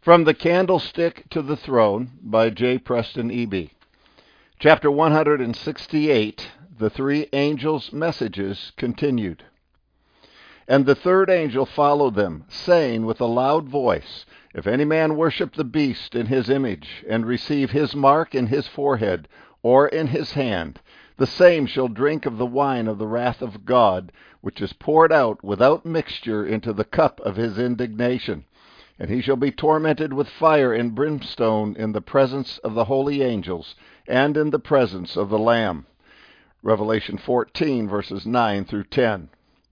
From the Candlestick to the Throne by J. Preston Eby. Chapter 168, The Three Angels' Messages Continued. And the third angel followed them, saying with a loud voice, If any man worship the beast in his image, and receive his mark in his forehead, or in his hand, the same shall drink of the wine of the wrath of God, which is poured out without mixture into the cup of his indignation. And he shall be tormented with fire and brimstone in the presence of the holy angels, and in the presence of the Lamb. Revelation 14, verses 9 through 10.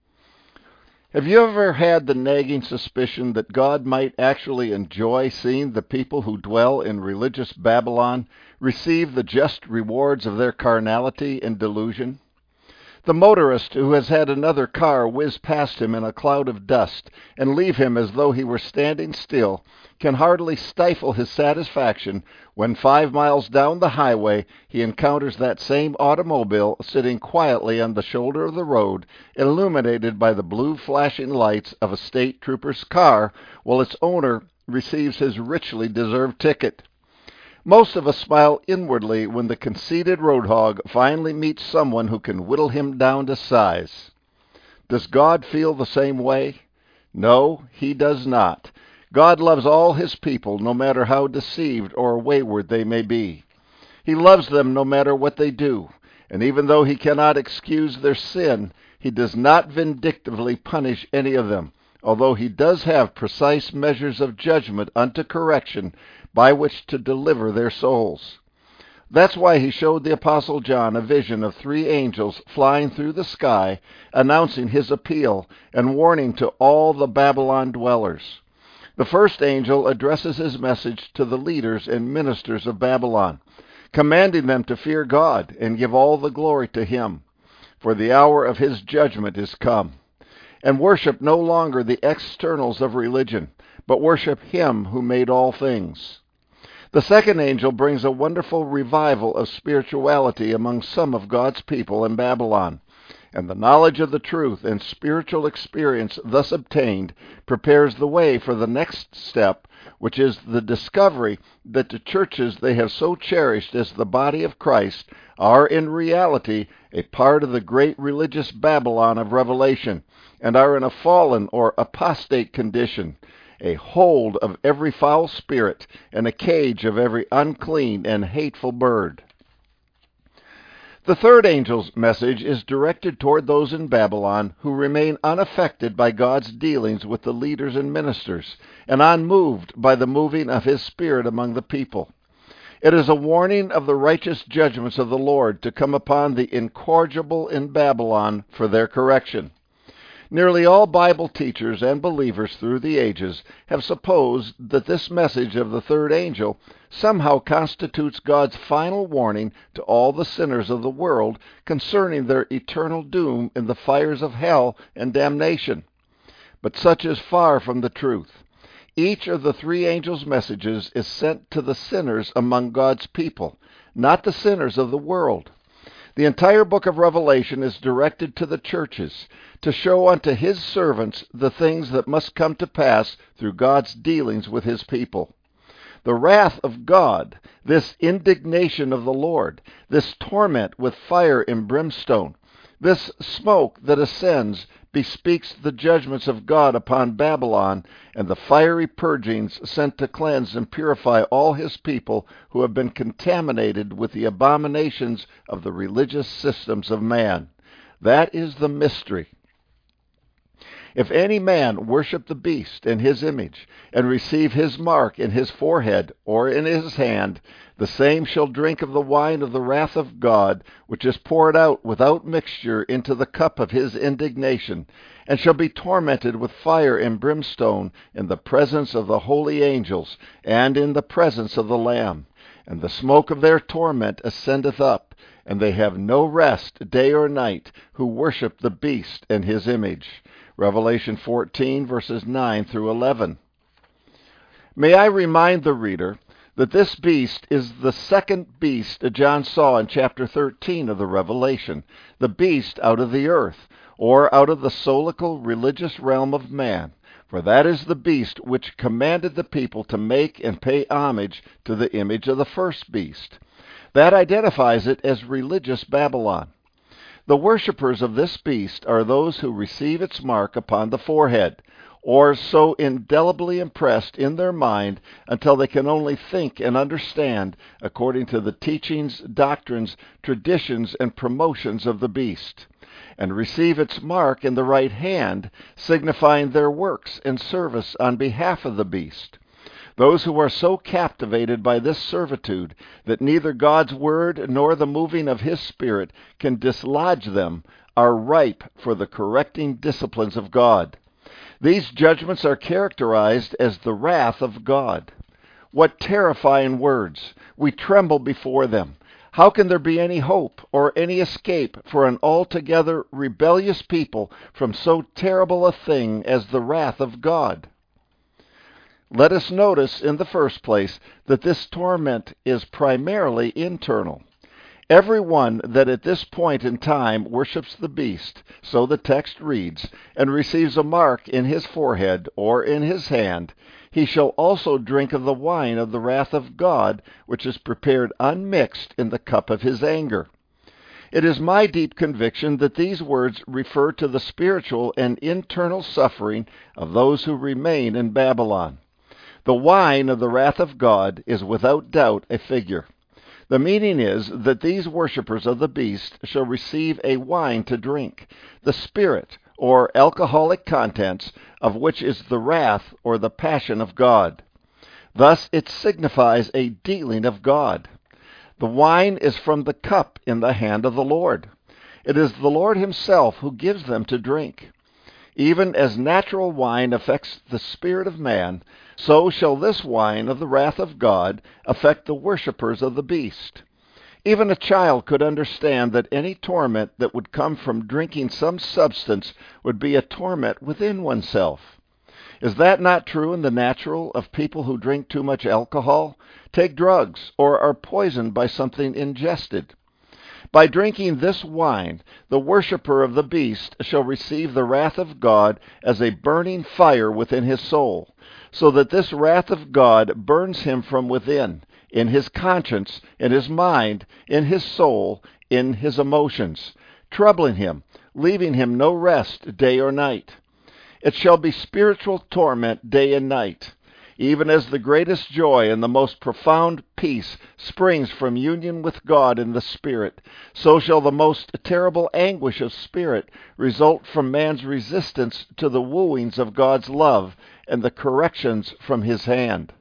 Have you ever had the nagging suspicion that God might actually enjoy seeing the people who dwell in religious Babylon receive the just rewards of their carnality and delusion? The motorist who has had another car whiz past him in a cloud of dust and leave him as though he were standing still can hardly stifle his satisfaction when 5 miles down the highway he encounters that same automobile sitting quietly on the shoulder of the road, illuminated by the blue flashing lights of a state trooper's car, while its owner receives his richly deserved ticket. Most of us smile inwardly when the conceited road hog finally meets someone who can whittle him down to size. Does God feel the same way? No, he does not. God loves all his people, no matter how deceived or wayward they may be. He loves them no matter what they do, and even though he cannot excuse their sin, he does not vindictively punish any of them, although he does have precise measures of judgment unto correction by which to deliver their souls. That's why he showed the Apostle John a vision of 3 angels flying through the sky, announcing his appeal and warning to all the Babylon dwellers. The first angel addresses his message to the leaders and ministers of Babylon, commanding them to fear God and give all the glory to him, for the hour of his judgment is come, and worship no longer the externals of religion, but worship him who made all things. The second angel brings a wonderful revival of spirituality among some of God's people in Babylon, and the knowledge of the truth and spiritual experience thus obtained prepares the way for the next step, which is the discovery that the churches they have so cherished as the body of Christ are in reality a part of the great religious Babylon of Revelation, and are in a fallen or apostate condition, a hold of every foul spirit, and a cage of every unclean and hateful bird. The third angel's message is directed toward those in Babylon who remain unaffected by God's dealings with the leaders and ministers, and unmoved by the moving of his Spirit among the people. It is a warning of the righteous judgments of the Lord to come upon the incorrigible in Babylon for their correction. Nearly all Bible teachers and believers through the ages have supposed that this message of the third angel somehow constitutes God's final warning to all the sinners of the world concerning their eternal doom in the fires of hell and damnation. But such is far from the truth. Each of the 3 angels' messages is sent to the sinners among God's people, not the sinners of the world. The entire book of Revelation is directed to the churches, to show unto his servants the things that must come to pass through God's dealings with his people. The wrath of God, this indignation of the Lord, this torment with fire and brimstone, this smoke that ascends bespeaks the judgments of God upon Babylon and the fiery purgings sent to cleanse and purify all his people who have been contaminated with the abominations of the religious systems of man. That is the mystery. If any man worship the beast in his image, and receive his mark in his forehead or in his hand, the same shall drink of the wine of the wrath of God, which is poured out without mixture into the cup of his indignation, and shall be tormented with fire and brimstone in the presence of the holy angels, and in the presence of the Lamb. And the smoke of their torment ascendeth up, and they have no rest day or night, who worship the beast and his image. Revelation 14, verses 9 through 11. May I remind the reader that this beast is the second beast that John saw in chapter 13 of the Revelation, the beast out of the earth, or out of the soulical religious realm of man, For that is the beast which commanded the people to make and pay homage to the image of the first beast. That identifies it as religious Babylon. The worshippers of this beast are those who receive its mark upon the forehead, or so indelibly impressed in their mind until they can only think and understand according to the teachings, doctrines, traditions, and promotions of the beast, and receive its mark in the right hand, signifying their works and service on behalf of the beast. Those who are so captivated by this servitude that neither God's word nor the moving of His Spirit can dislodge them are ripe for the correcting disciplines of God. These judgments are characterized as the wrath of God. What terrifying words! We tremble before them. How can there be any hope or any escape for an altogether rebellious people from so terrible a thing as the wrath of God? Let us notice, in the first place, that this torment is primarily internal. Everyone that at this point in time worships the beast, so the text reads, and receives a mark in his forehead or in his hand, he shall also drink of the wine of the wrath of God, which is prepared unmixed in the cup of his anger. It is my deep conviction that these words refer to the spiritual and internal suffering of those who remain in Babylon. The wine of the wrath of God is without doubt a figure. The meaning is that these worshippers of the beast shall receive a wine to drink, the spirit or alcoholic contents of which is the wrath or the passion of God. Thus it signifies a dealing of God. The wine is from the cup in the hand of the Lord. It is the Lord Himself who gives them to drink. Even as natural wine affects the spirit of man, so shall this wine of the wrath of God affect the worshippers of the beast. Even a child could understand that any torment that would come from drinking some substance would be a torment within oneself. Is that not true in the natural of people who drink too much alcohol, take drugs, or are poisoned by something ingested? By drinking this wine, the worshipper of the beast shall receive the wrath of God as a burning fire within his soul, so that this wrath of God burns him from within, in his conscience, in his mind, in his soul, in his emotions, troubling him, leaving him no rest day or night. It shall be spiritual torment day and night. Even as the greatest joy and the most profound peace springs from union with God in the Spirit, so shall the most terrible anguish of spirit result from man's resistance to the wooings of God's love and the corrections from His hand.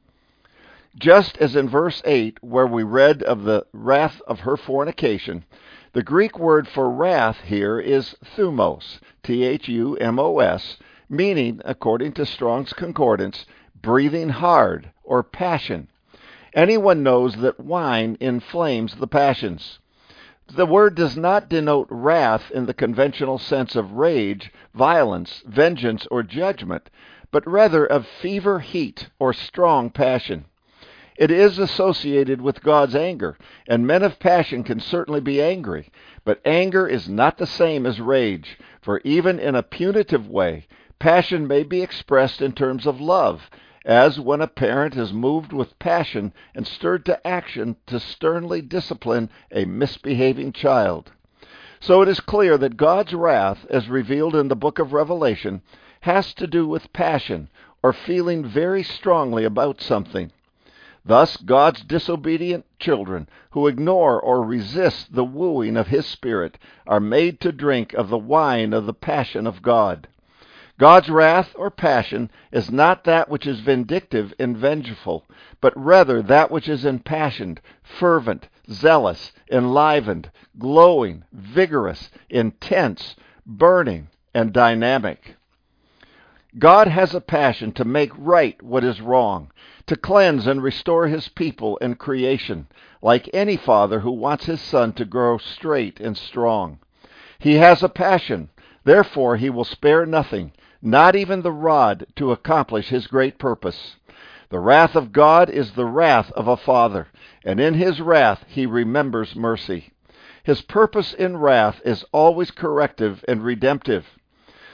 Just as in verse 8, where we read of the wrath of her fornication, the Greek word for wrath here is thumos, Thumos, meaning, according to Strong's Concordance, breathing hard, or passion. Anyone knows that wine inflames the passions. The word does not denote wrath in the conventional sense of rage, violence, vengeance, or judgment, but rather of fever heat or strong passion. It is associated with God's anger, and men of passion can certainly be angry, but anger is not the same as rage, for even in a punitive way, passion may be expressed in terms of love, as when a parent is moved with passion and stirred to action to sternly discipline a misbehaving child. So it is clear that God's wrath, as revealed in the book of Revelation, has to do with passion, or feeling very strongly about something. Thus, God's disobedient children, who ignore or resist the wooing of His Spirit, are made to drink of the wine of the passion of God. God's wrath or passion is not that which is vindictive and vengeful, but rather that which is impassioned, fervent, zealous, enlivened, glowing, vigorous, intense, burning, and dynamic. God has a passion to make right what is wrong, to cleanse and restore His people and creation, like any father who wants his son to grow straight and strong. He has a passion, therefore He will spare nothing, not even the rod, to accomplish His great purpose. The wrath of God is the wrath of a father, and in His wrath He remembers mercy. His purpose in wrath is always corrective and redemptive.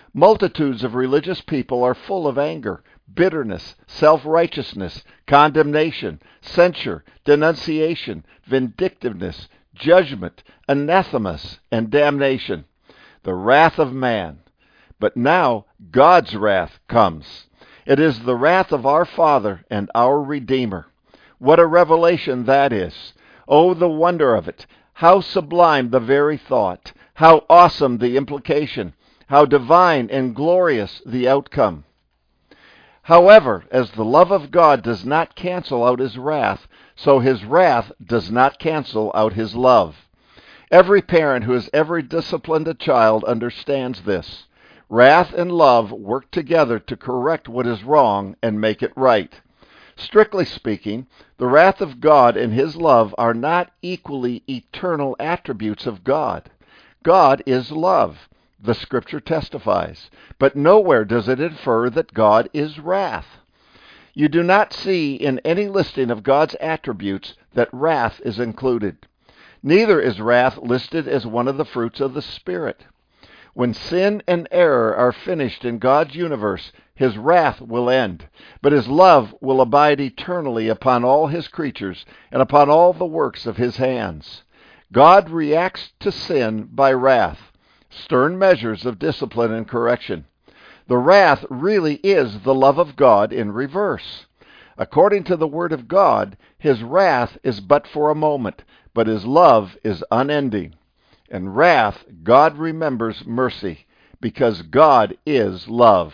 Multitudes of religious people are full of anger, bitterness, self-righteousness, condemnation, censure, denunciation, vindictiveness, judgment, anathemas, and damnation. The wrath of man. But now God's wrath comes. It is the wrath of our Father and our Redeemer. What a revelation that is! Oh, the wonder of it! How sublime the very thought! How awesome the implication! How divine and glorious the outcome! However, as the love of God does not cancel out his wrath, so his wrath does not cancel out his love. Every parent who has ever disciplined a child understands this. Wrath and love work together to correct what is wrong and make it right. Strictly speaking, the wrath of God and his love are not equally eternal attributes of God. God is love, the Scripture testifies, but nowhere does it infer that God is wrath. You do not see in any listing of God's attributes that wrath is included. Neither is wrath listed as one of the fruits of the Spirit. When sin and error are finished in God's universe, his wrath will end, but his love will abide eternally upon all his creatures and upon all the works of his hands. God reacts to sin by wrath, stern measures of discipline and correction. The wrath really is the love of God in reverse. According to the Word of God, his wrath is but for a moment, but his love is unending. In wrath, God remembers mercy, because God is love.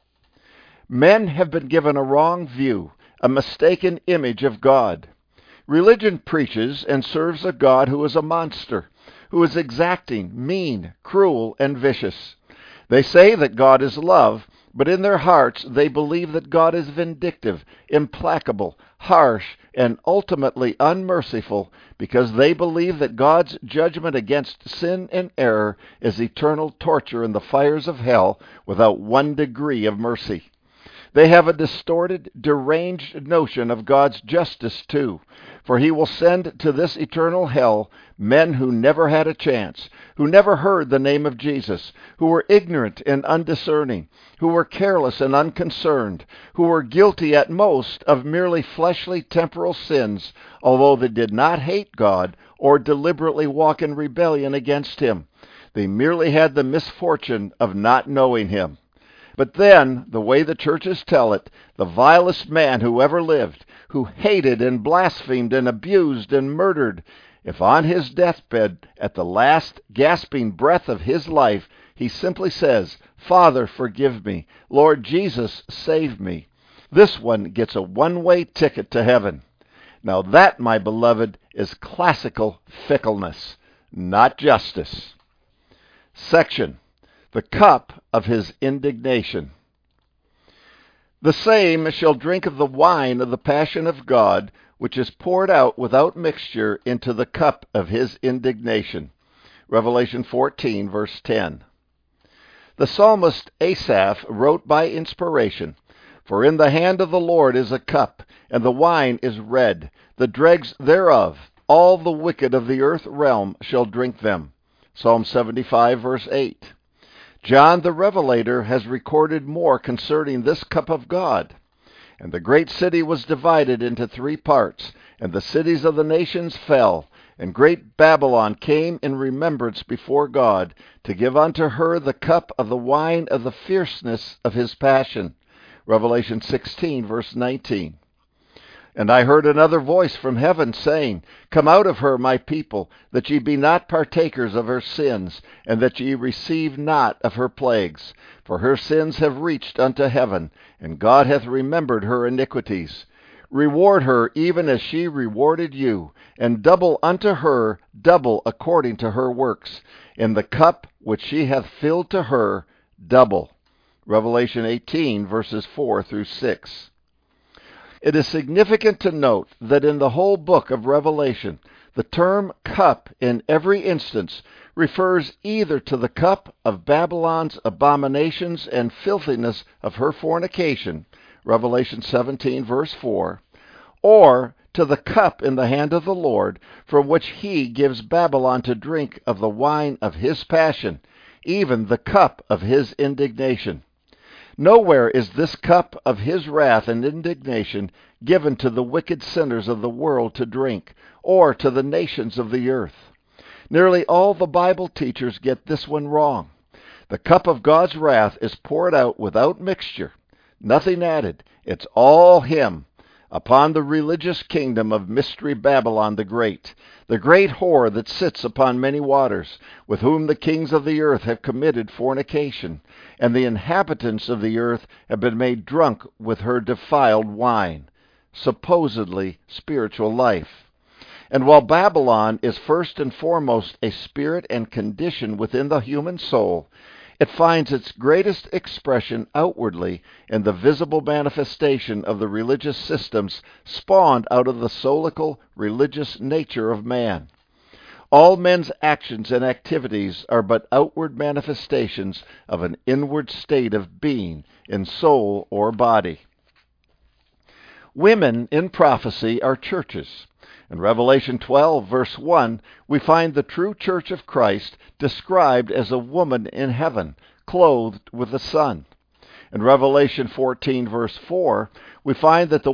Men have been given a wrong view, a mistaken image of God. Religion preaches and serves a God who is a monster, who is exacting, mean, cruel, and vicious. They say that God is love, but in their hearts they believe that God is vindictive, implacable, harsh, and ultimately unmerciful, because they believe that God's judgment against sin and error is eternal torture in the fires of hell without 1 degree of mercy. They have a distorted, deranged notion of God's justice, too, for he will send to this eternal hell men who never had a chance, who never heard the name of Jesus, who were ignorant and undiscerning, who were careless and unconcerned, who were guilty at most of merely fleshly temporal sins, although they did not hate God or deliberately walk in rebellion against him. They merely had the misfortune of not knowing him. But then, the way the churches tell it, the vilest man who ever lived, who hated and blasphemed and abused and murdered, if on his deathbed, at the last gasping breath of his life, he simply says, "Father, forgive me. Lord Jesus, save me," this one gets a one-way ticket to heaven. Now that, my beloved, is classical fickleness, not justice. Section: the cup of his indignation. The same shall drink of the wine of the passion of God, which is poured out without mixture into the cup of his indignation. Revelation 14, verse 10. The psalmist Asaph wrote by inspiration, "For in the hand of the Lord is a cup, and the wine is red, the dregs thereof, all the wicked of the earth realm shall drink them." Psalm 75, verse 8. John the Revelator has recorded more concerning this cup of God. "And the great city was divided into 3 parts, and the cities of the nations fell, and great Babylon came in remembrance before God, to give unto her the cup of the wine of the fierceness of his passion." Revelation 16, verse 19. "And I heard another voice from heaven, saying, Come out of her, my people, that ye be not partakers of her sins, and that ye receive not of her plagues. For her sins have reached unto heaven, and God hath remembered her iniquities. Reward her even as she rewarded you, and double unto her, double according to her works. In the cup which she hath filled to her, double." Revelation 18, verses 4 through 6. It is significant to note that in the whole book of Revelation, the term cup in every instance refers either to the cup of Babylon's abominations and filthiness of her fornication, Revelation 17, verse 4, or to the cup in the hand of the Lord, from which he gives Babylon to drink of the wine of his passion, even the cup of his indignation. Nowhere is this cup of his wrath and indignation given to the wicked sinners of the world to drink, or to the nations of the earth. Nearly all the Bible teachers get this one wrong. The cup of God's wrath is poured out without mixture, nothing added. It's all him, upon the religious kingdom of Mystery Babylon the great whore that sits upon many waters, with whom the kings of the earth have committed fornication, and the inhabitants of the earth have been made drunk with her defiled wine, supposedly spiritual life. And while Babylon is first and foremost a spirit and condition within the human soul, it finds its greatest expression outwardly in the visible manifestation of the religious systems spawned out of the soulical religious nature of man. All men's actions and activities are but outward manifestations of an inward state of being in soul or body. Women in prophecy are churches. In Revelation 12, verse 1, we find the true church of Christ described as a woman in heaven, clothed with the sun. In Revelation 14, verse 4, we find that the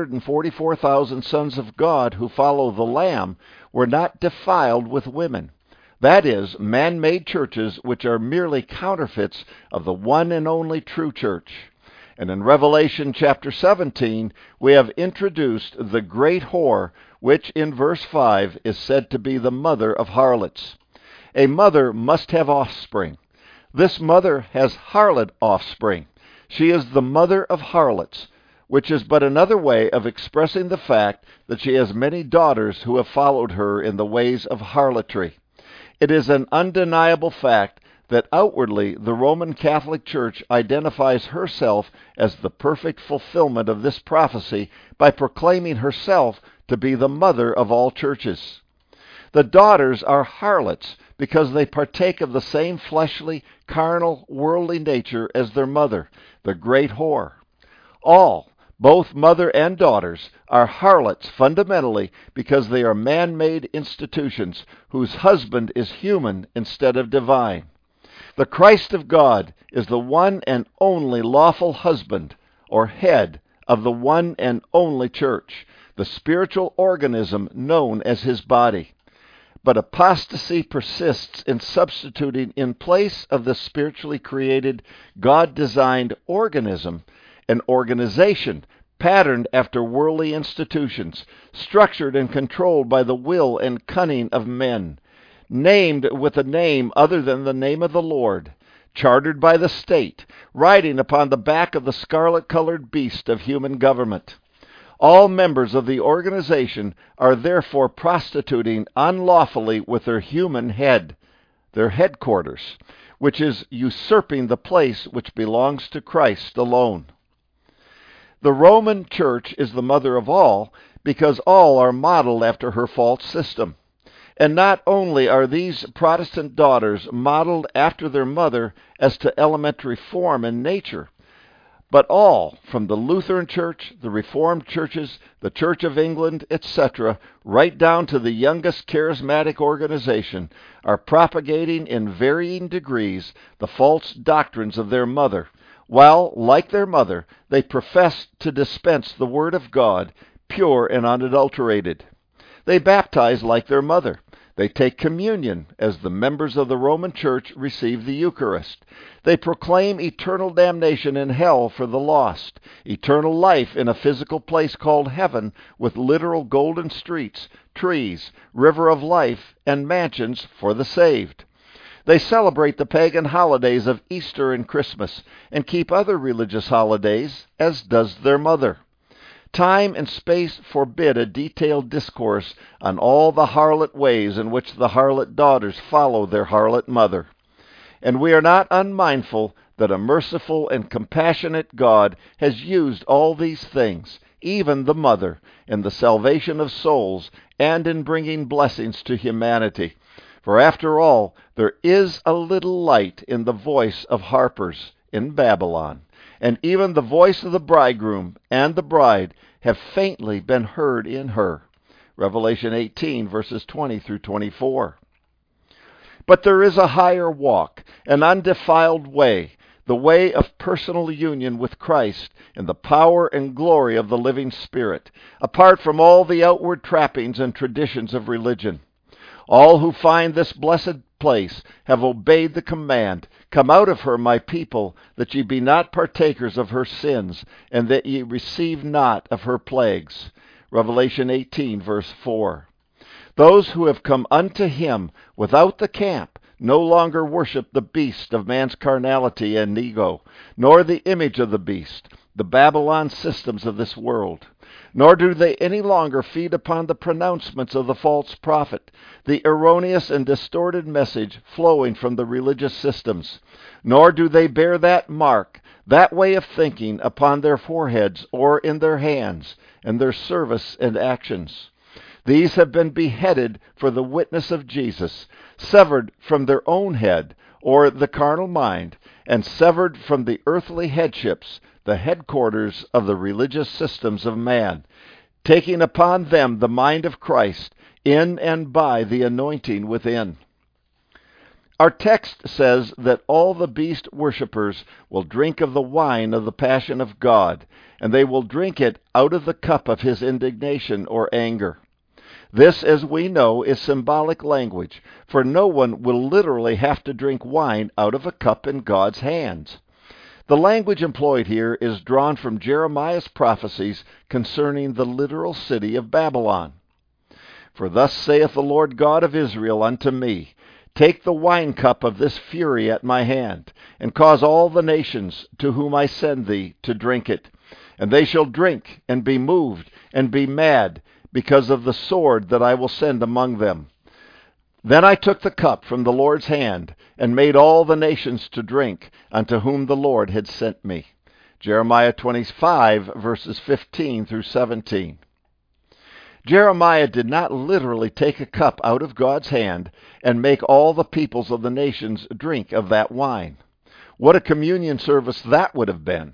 144,000 sons of God who follow the Lamb were not defiled with women. That is, man-made churches which are merely counterfeits of the one and only true church. And in Revelation chapter 17, we have introduced the great whore, which in verse 5 is said to be the mother of harlots. A mother must have offspring. This mother has harlot offspring. She is the mother of harlots, which is but another way of expressing the fact that she has many daughters who have followed her in the ways of harlotry. It is an undeniable fact that outwardly the Roman Catholic Church identifies herself as the perfect fulfillment of this prophecy by proclaiming herself to be the mother of all churches. The daughters are harlots because they partake of the same fleshly, carnal, worldly nature as their mother, the great whore. All, both mother and daughters, are harlots fundamentally because they are man-made institutions whose husband is human instead of divine. The Christ of God is the one and only lawful husband, or head, of the one and only church, the spiritual organism known as his body. But apostasy persists in substituting in place of the spiritually created, God-designed organism, an organization patterned after worldly institutions, structured and controlled by the will and cunning of men, named with a name other than the name of the Lord, chartered by the state, riding upon the back of the scarlet-colored beast of human government. All members of the organization are therefore prostituting unlawfully with their human head, their headquarters, which is usurping the place which belongs to Christ alone. The Roman Church is the mother of all because all are modeled after her false system. And not only are these Protestant daughters modeled after their mother as to elementary form and nature, but all, from the Lutheran Church, the Reformed churches, the Church of England, etc., right down to the youngest charismatic organization, are propagating in varying degrees the false doctrines of their mother, while, like their mother, they profess to dispense the Word of God, pure and unadulterated. They baptize like their mother. They take communion as the members of the Roman Church receive the Eucharist. They proclaim eternal damnation in hell for the lost, eternal life in a physical place called heaven with literal golden streets, trees, river of life, and mansions for the saved. They celebrate the pagan holidays of Easter and Christmas and keep other religious holidays, as does their mother. Time and space forbid a detailed discourse on all the harlot ways in which the harlot daughters follow their harlot mother. And we are not unmindful that a merciful and compassionate God has used all these things, even the mother, in the salvation of souls and in bringing blessings to humanity. For after all, there is a little light in the voice of harpers in Babylon, and even the voice of the bridegroom and the bride have faintly been heard in her. Revelation 18, verses 20 through 24. But there is a higher walk, an undefiled way, the way of personal union with Christ in the power and glory of the living Spirit, apart from all the outward trappings and traditions of religion. All who find this blessed place have obeyed the command, "Come out of her, my people, that ye be not partakers of her sins, and that ye receive not of her plagues." Revelation 18, verse 4. Those who have come unto him without the camp no longer worship the beast of man's carnality and ego, nor the image of the beast, the Babylon systems of this world. Nor do they any longer feed upon the pronouncements of the false prophet, the erroneous and distorted message flowing from the religious systems. Nor do they bear that mark, that way of thinking upon their foreheads or in their hands, in their service and actions. These have been beheaded for the witness of Jesus, severed from their own head, or the carnal mind, and severed from the earthly headships, the headquarters of the religious systems of man, taking upon them the mind of Christ, in and by the anointing within. Our text says that all the beast worshippers will drink of the wine of the passion of God, and they will drink it out of the cup of his indignation or anger. This, as we know, is symbolic language, for no one will literally have to drink wine out of a cup in God's hands. The language employed here is drawn from Jeremiah's prophecies concerning the literal city of Babylon. "For thus saith the Lord God of Israel unto me, Take the wine cup of this fury at my hand, and cause all the nations to whom I send thee to drink it. And they shall drink, and be moved, and be mad, because of the sword that I will send among them. Then I took the cup from the Lord's hand, and made all the nations to drink, unto whom the Lord had sent me." Jeremiah 25, verses 15 through 17. Jeremiah did not literally take a cup out of God's hand and make all the peoples of the nations drink of that wine. What a communion service that would have been!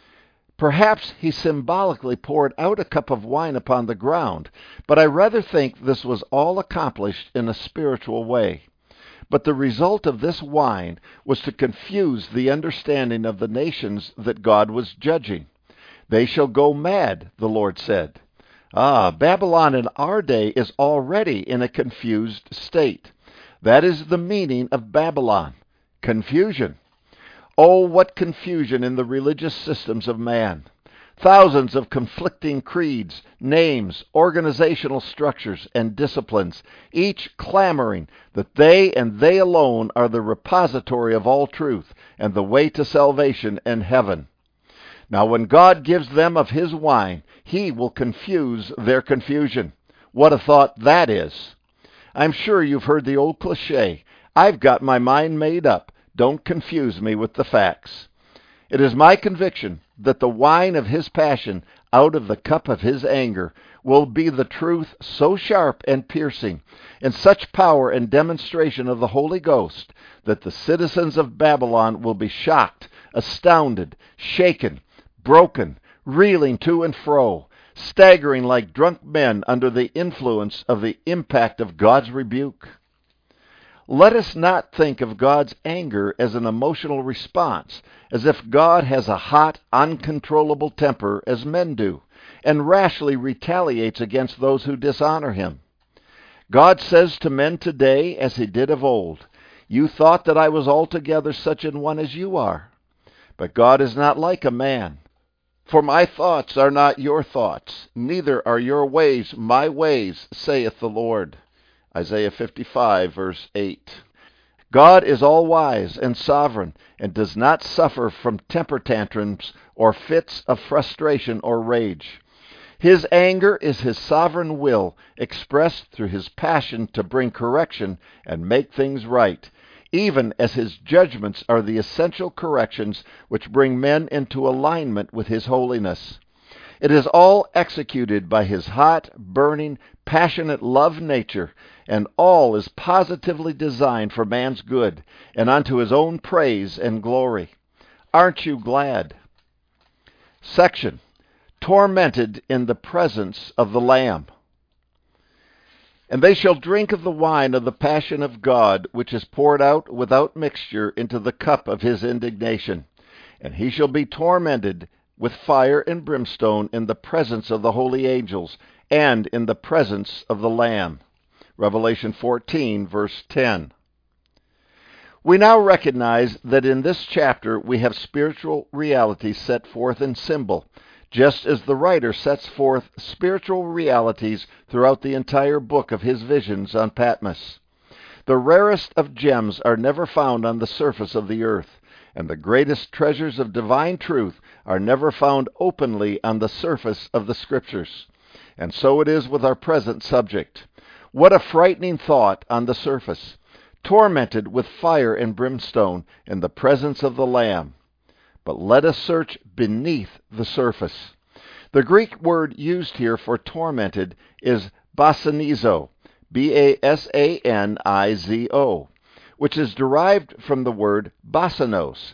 Perhaps he symbolically poured out a cup of wine upon the ground, but I rather think this was all accomplished in a spiritual way. But the result of this wine was to confuse the understanding of the nations that God was judging. "They shall go mad," the Lord said. Babylon in our day is already in a confused state. That is the meaning of Babylon, confusion. Oh, what confusion in the religious systems of man. Thousands of conflicting creeds, names, organizational structures, and disciplines, each clamoring that they and they alone are the repository of all truth and the way to salvation and heaven. Now, when God gives them of his wine, he will confuse their confusion. What a thought that is. I'm sure you've heard the old cliche, "I've got my mind made up. Don't confuse me with the facts." It is my conviction that the wine of his passion out of the cup of his anger will be the truth so sharp and piercing, and such power and demonstration of the Holy Ghost, that the citizens of Babylon will be shocked, astounded, shaken, broken, reeling to and fro, staggering like drunk men under the influence of the impact of God's rebuke. Let us not think of God's anger as an emotional response, as if God has a hot, uncontrollable temper as men do, and rashly retaliates against those who dishonor him. God says to men today, as he did of old, "You thought that I was altogether such an one as you are." But God is not like a man. "For my thoughts are not your thoughts, neither are your ways my ways, saith the Lord." Isaiah 55, verse 8. God is all-wise and sovereign, and does not suffer from temper tantrums or fits of frustration or rage. His anger is his sovereign will, expressed through his passion to bring correction and make things right, even as his judgments are the essential corrections which bring men into alignment with his holiness. It is all executed by his hot, burning, passionate love nature, and all is positively designed for man's good and unto his own praise and glory. Aren't you glad? Section: Tormented in the presence of the Lamb. And they shall drink of the wine of the passion of God, which is poured out without mixture into the cup of his indignation. And he shall be tormented with fire and brimstone in the presence of the holy angels, and in the presence of the Lamb. Revelation 14, verse 10. We now recognize that in this chapter we have spiritual realities set forth in symbol, just as the writer sets forth spiritual realities throughout the entire book of his visions on Patmos. The rarest of gems are never found on the surface of the earth, and the greatest treasures of divine truth are never found openly on the surface of the Scriptures. And so it is with our present subject. What a frightening thought on the surface! Tormented with fire and brimstone in the presence of the Lamb. But let us search beneath the surface. The Greek word used here for tormented is basanizo, B-A-S-A-N-I-Z-O, which is derived from the word basanos,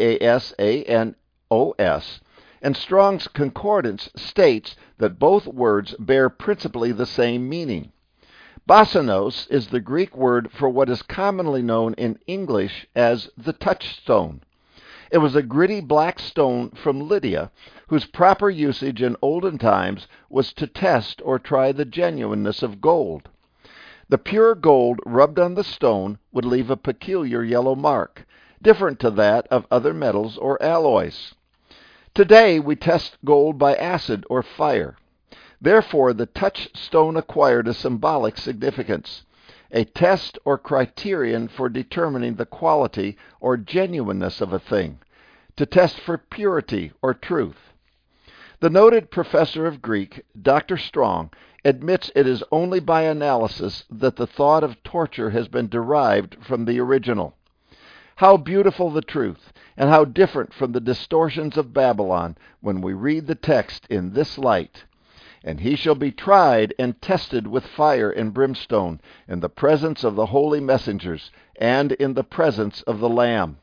B-A-S-A-N-O-S, and Strong's Concordance states that both words bear principally the same meaning. Basanos is the Greek word for what is commonly known in English as the touchstone. It was a gritty black stone from Lydia, whose proper usage in olden times was to test or try the genuineness of gold. The pure gold rubbed on the stone would leave a peculiar yellow mark, different to that of other metals or alloys. Today we test gold by acid or fire. Therefore, the touchstone acquired a symbolic significance, a test or criterion for determining the quality or genuineness of a thing, to test for purity or truth. The noted professor of Greek, Dr. Strong, admits it is only by analysis that the thought of torture has been derived from the original. How beautiful the truth, and how different from the distortions of Babylon when we read the text in this light. And he shall be tried and tested with fire and brimstone in the presence of the holy messengers and in the presence of the Lamb.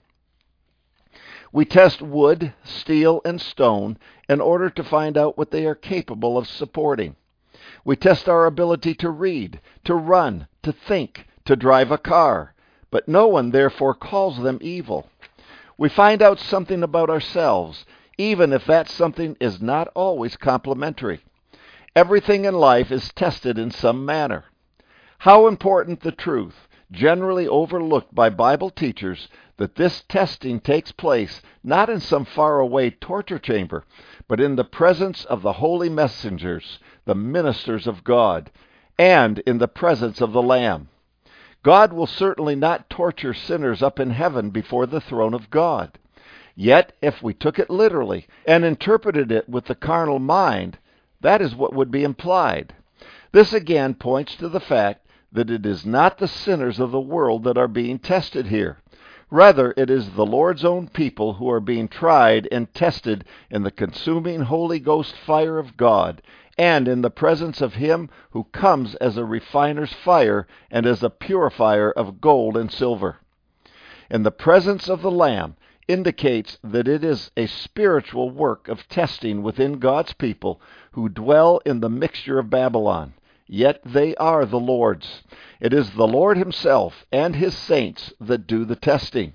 We test wood, steel, and stone in order to find out what they are capable of supporting. We test our ability to read, to run, to think, to drive a car, but no one therefore calls them evil. We find out something about ourselves, even if that something is not always complimentary. Everything in life is tested in some manner. How important the truth, generally overlooked by Bible teachers, that this testing takes place not in some faraway torture chamber, but in the presence of the holy messengers, the ministers of God, and in the presence of the Lamb. God will certainly not torture sinners up in heaven before the throne of God. Yet, if we took it literally and interpreted it with the carnal mind, that is what would be implied. This again points to the fact that it is not the sinners of the world that are being tested here. Rather, it is the Lord's own people who are being tried and tested in the consuming Holy Ghost fire of God, and in the presence of Him who comes as a refiner's fire and as a purifier of gold and silver. In the presence of the Lamb indicates that it is a spiritual work of testing within God's people who dwell in the mixture of Babylon, yet they are the Lord's. It is the Lord Himself and His saints that do the testing.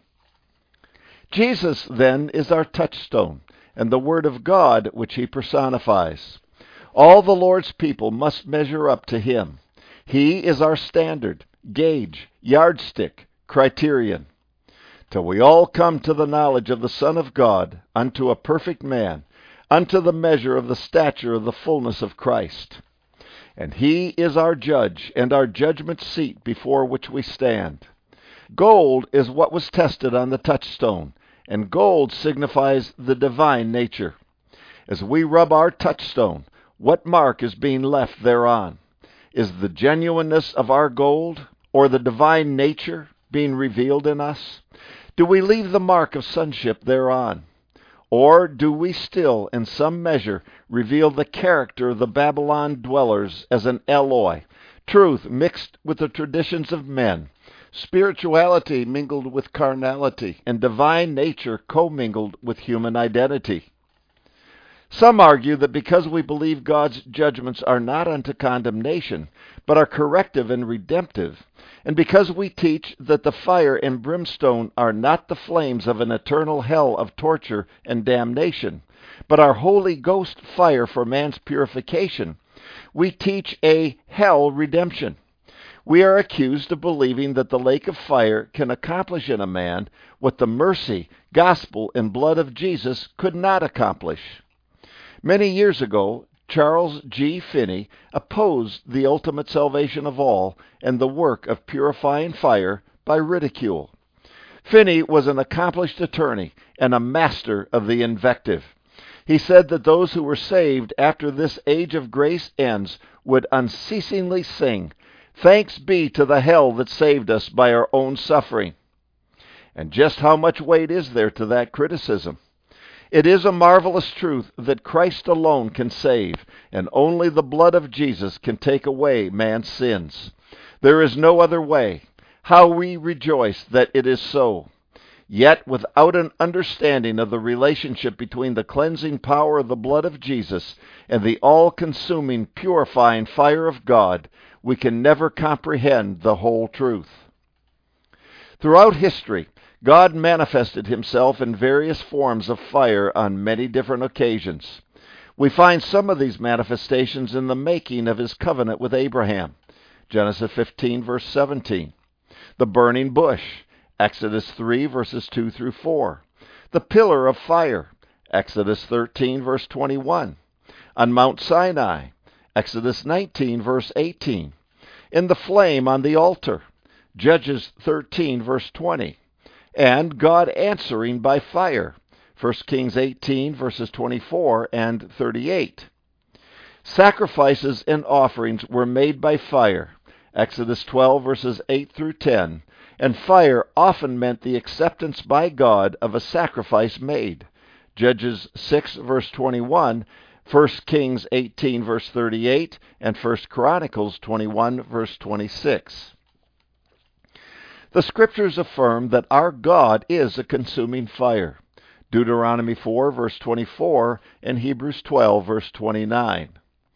Jesus, then, is our touchstone, and the Word of God which He personifies. All the Lord's people must measure up to Him. He is our standard, gauge, yardstick, criterion. Till we all come to the knowledge of the Son of God, unto a perfect man, unto the measure of the stature of the fullness of Christ. And He is our judge and our judgment seat before which we stand. Gold is what was tested on the touchstone, and gold signifies the divine nature. As we rub our touchstone, what mark is being left thereon? Is the genuineness of our gold, or the divine nature, being revealed in us? Do we leave the mark of sonship thereon? Or do we still, in some measure, reveal the character of the Babylon dwellers as an alloy, truth mixed with the traditions of men, spirituality mingled with carnality, and divine nature commingled with human identity? Some argue that because we believe God's judgments are not unto condemnation, but are corrective and redemptive, and because we teach that the fire and brimstone are not the flames of an eternal hell of torture and damnation, but are Holy Ghost fire for man's purification, we teach a hell redemption. We are accused of believing that the lake of fire can accomplish in a man what the mercy, gospel, and blood of Jesus could not accomplish. Many years ago, Charles G. Finney opposed the ultimate salvation of all and the work of purifying fire by ridicule. Finney was an accomplished attorney and a master of the invective. He said that those who were saved after this age of grace ends would unceasingly sing, "Thanks be to the hell that saved us by our own suffering." And just how much weight is there to that criticism? It is a marvelous truth that Christ alone can save, and only the blood of Jesus can take away man's sins. There is no other way. How we rejoice that it is so. Yet, without an understanding of the relationship between the cleansing power of the blood of Jesus and the all-consuming, purifying fire of God, we can never comprehend the whole truth. Throughout history, God manifested himself in various forms of fire on many different occasions. We find some of these manifestations in the making of his covenant with Abraham, Genesis 15, verse 17. The burning bush, Exodus 3, verses 2 through 4. The pillar of fire, Exodus 13, verse 21. On Mount Sinai, Exodus 19, verse 18. In the flame on the altar, Judges 13, verse 20. And God answering by fire, 1 Kings 18, verses 24 and 38. Sacrifices and offerings were made by fire, Exodus 12, verses 8 through 10, and fire often meant the acceptance by God of a sacrifice made, Judges 6, verse 21, 1 Kings 18, verse 38, and 1 Chronicles 21, verse 26. The Scriptures affirm that our God is a consuming fire. Deuteronomy 4, verse 24, and Hebrews 12, verse 29.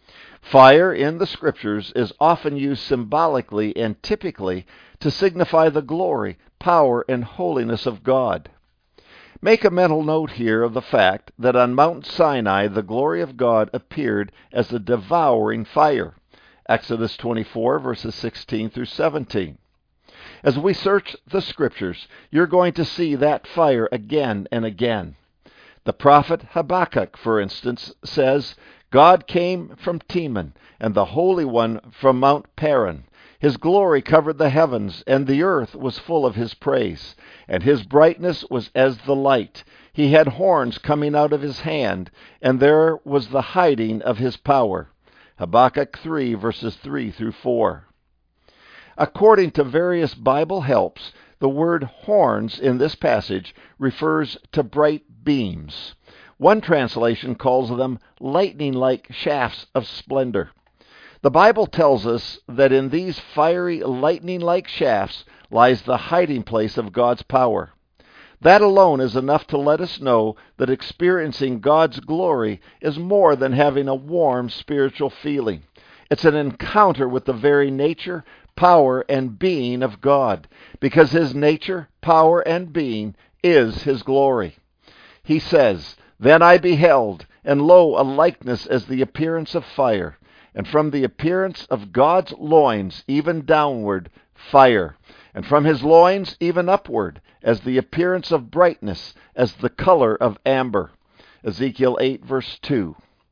Fire in the Scriptures is often used symbolically and typically to signify the glory, power, and holiness of God. Make a mental note here of the fact that on Mount Sinai the glory of God appeared as a devouring fire. Exodus 24, verses 16 through 17. As we search the Scriptures, you're going to see that fire again and again. The prophet Habakkuk, for instance, says, "God came from Teman, and the Holy One from Mount Paran. His glory covered the heavens, and the earth was full of his praise. And his brightness was as the light. He had horns coming out of his hand, and there was the hiding of his power." Habakkuk 3, verses 3 through 4. According to various Bible helps, the word horns in this passage refers to bright beams. One translation calls them lightning-like shafts of splendor. The Bible tells us that in these fiery, lightning-like shafts lies the hiding place of God's power. That alone is enough to let us know that experiencing God's glory is more than having a warm spiritual feeling. It's an encounter with the very nature, power, and being of God, because his nature, power, and being is his glory. He says, "Then I beheld, and lo, a likeness as the appearance of fire, and from the appearance of God's loins even downward, fire, and from his loins even upward, as the appearance of brightness, as the color of amber." Ezekiel 8, verse 2.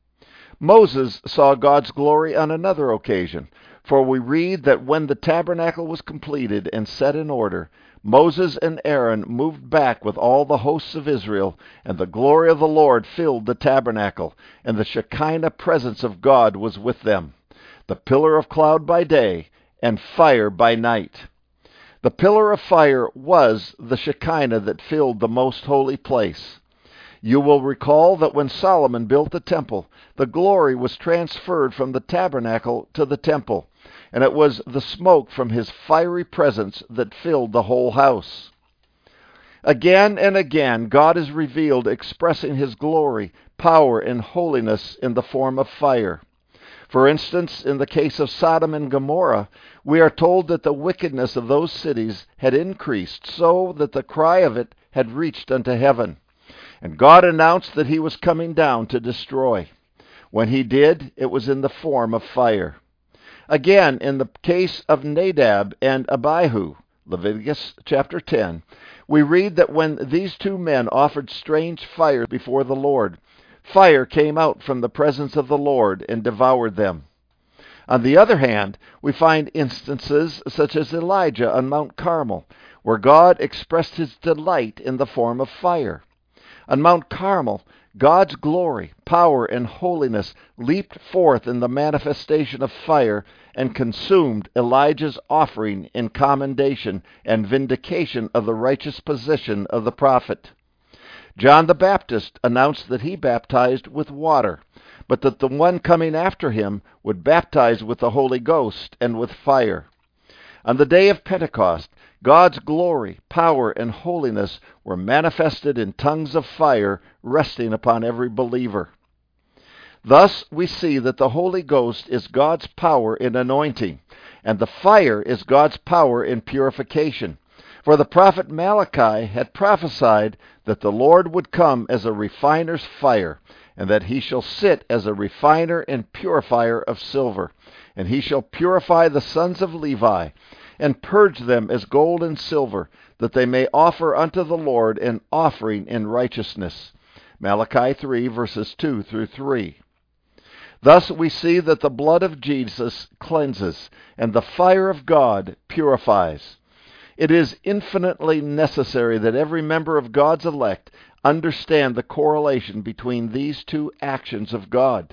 Moses saw God's glory on another occasion, for we read that when the tabernacle was completed and set in order, Moses and Aaron moved back with all the hosts of Israel, and the glory of the Lord filled the tabernacle, and the Shekinah presence of God was with them, the pillar of cloud by day and fire by night. The pillar of fire was the Shekinah that filled the most holy place. You will recall that when Solomon built the temple, the glory was transferred from the tabernacle to the temple, and it was the smoke from his fiery presence that filled the whole house. Again and again, God is revealed expressing his glory, power, and holiness in the form of fire. For instance, in the case of Sodom and Gomorrah, we are told that the wickedness of those cities had increased so that the cry of it had reached unto heaven. And God announced that he was coming down to destroy. When he did, it was in the form of fire. Again, in the case of Nadab and Abihu, Leviticus chapter 10, we read that when these two men offered strange fire before the Lord, fire came out from the presence of the Lord and devoured them. On the other hand, we find instances such as Elijah on Mount Carmel, where God expressed his delight in the form of fire. On Mount Carmel, God's glory, power, and holiness leaped forth in the manifestation of fire and consumed Elijah's offering in commendation and vindication of the righteous position of the prophet. John the Baptist announced that he baptized with water, but that the one coming after him would baptize with the Holy Ghost and with fire. On the day of Pentecost, God's glory, power, and holiness were manifested in tongues of fire resting upon every believer. Thus we see that the Holy Ghost is God's power in anointing, and the fire is God's power in purification. For the prophet Malachi had prophesied that the Lord would come as a refiner's fire, and that he shall sit as a refiner and purifier of silver. And he shall purify the sons of Levi, and purge them as gold and silver, that they may offer unto the Lord an offering in righteousness. Malachi 3, verses 2 through 3. Thus we see that the blood of Jesus cleanses, and the fire of God purifies. It is infinitely necessary that every member of God's elect understand the correlation between these two actions of God.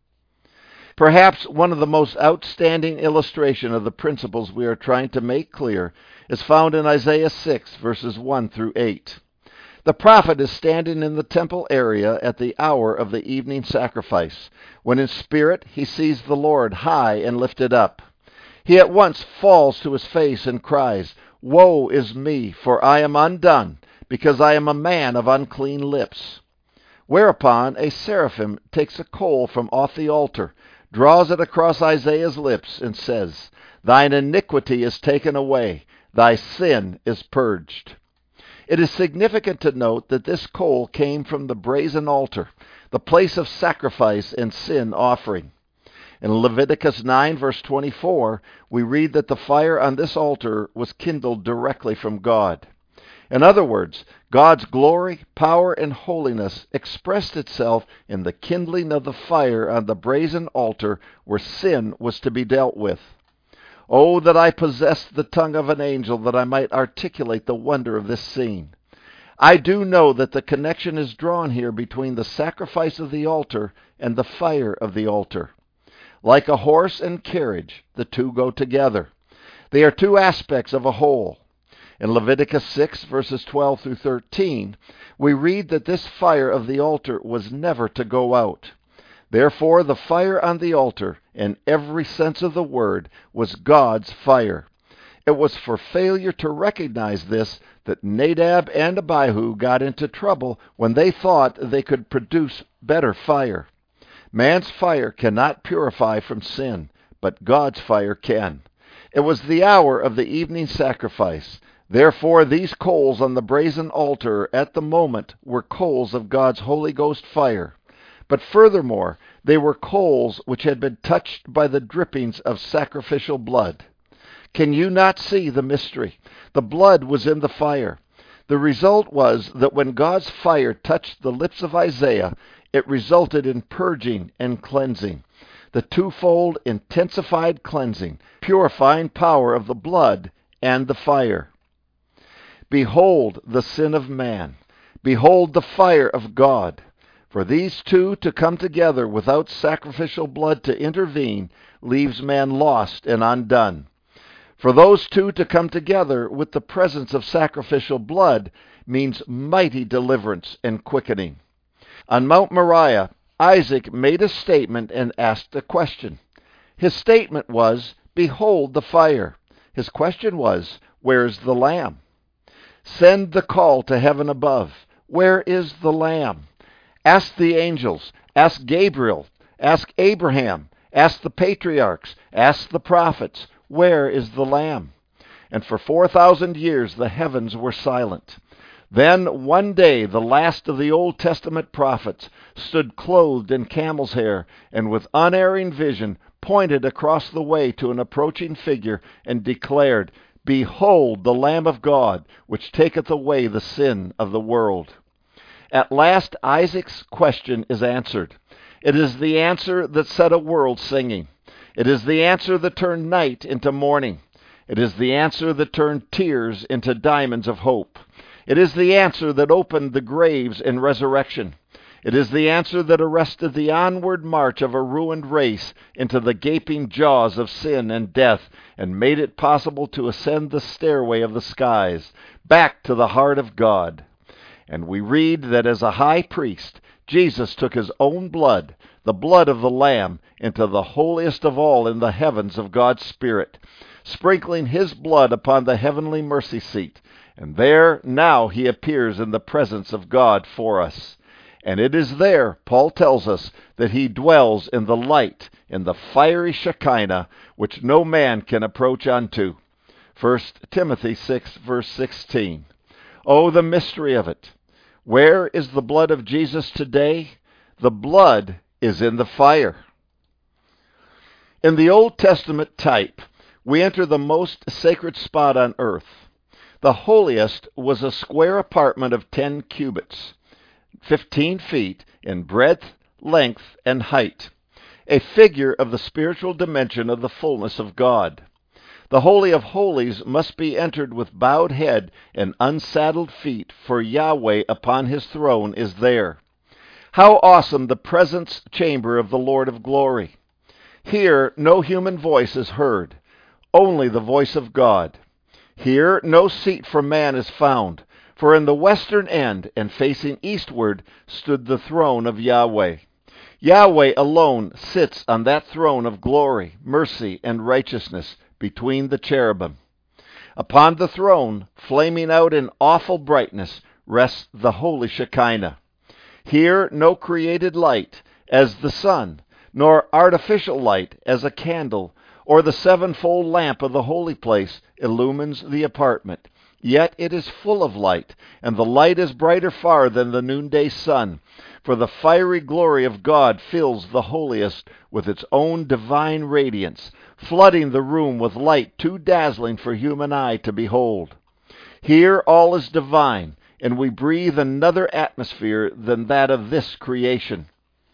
Perhaps one of the most outstanding illustrations of the principles we are trying to make clear is found in Isaiah 6, verses 1 through 8. The prophet is standing in the temple area at the hour of the evening sacrifice, when in spirit he sees the Lord high and lifted up. He at once falls to his face and cries, "Woe is me, for I am undone, because I am a man of unclean lips." Whereupon a seraphim takes a coal from off the altar, draws it across Isaiah's lips, and says, "Thine iniquity is taken away, thy sin is purged." It is significant to note that this coal came from the brazen altar, the place of sacrifice and sin offering. In Leviticus 9, verse 24, we read that the fire on this altar was kindled directly from God. In other words, God's glory, power, and holiness expressed itself in the kindling of the fire on the brazen altar where sin was to be dealt with. Oh, that I possessed the tongue of an angel, that I might articulate the wonder of this scene. I do know that the connection is drawn here between the sacrifice of the altar and the fire of the altar. Like a horse and carriage, the two go together. They are two aspects of a whole. In Leviticus 6, verses 12 through 13, we read that this fire of the altar was never to go out. Therefore, the fire on the altar, in every sense of the word, was God's fire. It was for failure to recognize this that Nadab and Abihu got into trouble when they thought they could produce better fire. Man's fire cannot purify from sin, but God's fire can. It was the hour of the evening sacrifice. Therefore, these coals on the brazen altar at the moment were coals of God's Holy Ghost fire. But furthermore, they were coals which had been touched by the drippings of sacrificial blood. Can you not see the mystery? The blood was in the fire. The result was that when God's fire touched the lips of Isaiah, it resulted in purging and cleansing. The twofold intensified cleansing, purifying power of the blood and the fire. Behold the sin of man. Behold the fire of God. For these two to come together without sacrificial blood to intervene leaves man lost and undone. For those two to come together with the presence of sacrificial blood means mighty deliverance and quickening. On Mount Moriah, Isaac made a statement and asked a question. His statement was, "Behold the fire." His question was, "Where's the lamb?" Send the call to heaven above. Where is the lamb? Ask the angels. Ask Gabriel. Ask Abraham. Ask the patriarchs. Ask the prophets. Where is the Lamb? And for 4,000 years the heavens were silent. Then one day the last of the Old Testament prophets stood clothed in camel's hair, and with unerring vision pointed across the way to an approaching figure, and declared, Behold the Lamb of God, which taketh away the sin of the world. At last Isaac's question is answered. It is the answer that set a world singing. It is the answer that turned night into morning. It is the answer that turned tears into diamonds of hope. It is the answer that opened the graves in resurrection. It is the answer that arrested the onward march of a ruined race into the gaping jaws of sin and death, and made it possible to ascend the stairway of the skies, back to the heart of God. And we read that as a high priest, Jesus took his own blood, the blood of the Lamb, into the holiest of all in the heavens of God's Spirit, sprinkling his blood upon the heavenly mercy seat. And there now he appears in the presence of God for us. And it is there, Paul tells us, that he dwells in the light, in the fiery Shekinah, which no man can approach unto. 1 Timothy 6, verse 16. Oh, the mystery of it! Where is the blood of Jesus today? The blood is in the fire. In the Old Testament type, we enter the most sacred spot on earth. The holiest was a square apartment of 10 cubits, 15 feet in breadth, length, and height, a figure of the spiritual dimension of the fullness of God. The Holy of Holies must be entered with bowed head and unsaddled feet, for Yahweh upon his throne is there. How awesome the presence chamber of the Lord of glory! Here no human voice is heard, only the voice of God. Here no seat for man is found, for in the western end and facing eastward stood the throne of Yahweh. Yahweh alone sits on that throne of glory, mercy, and righteousness between the cherubim. Upon the throne, flaming out in awful brightness, rests the holy Shekinah. Here no created light, as the sun, nor artificial light, as a candle, or the sevenfold lamp of the holy place illumines the apartment. Yet it is full of light, and the light is brighter far than the noonday sun, for the fiery glory of God fills the holiest with its own divine radiance, flooding the room with light too dazzling for human eye to behold. Here all is divine, and we breathe another atmosphere than that of this creation.